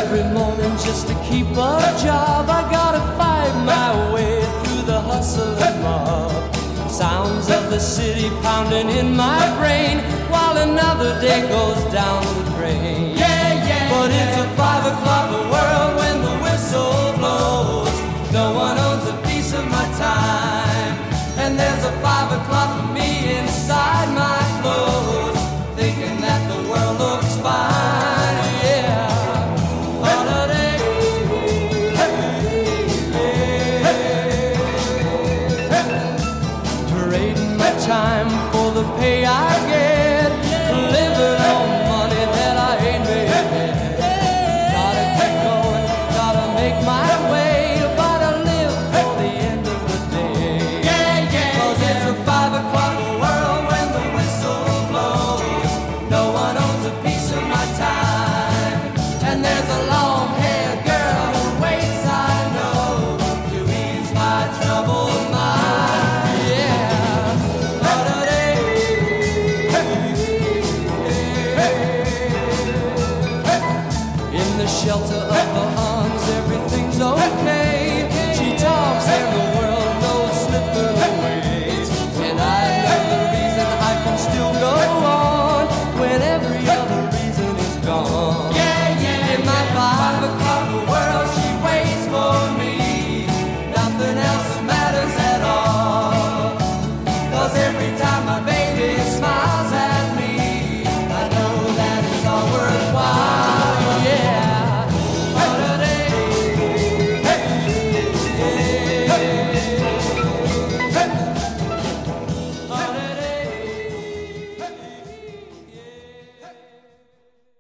Every morning just to keep a job, I gotta fight my way through the hustle and mob. Sounds of the city pounding in my brain while another day goes down the drain. But it's a 5 o'clock world when the whistle blows. No one owns a piece of my time, and there's a 5 o'clock for me inside my clothes, thinking that the world looks fine. Trading my time for the pay I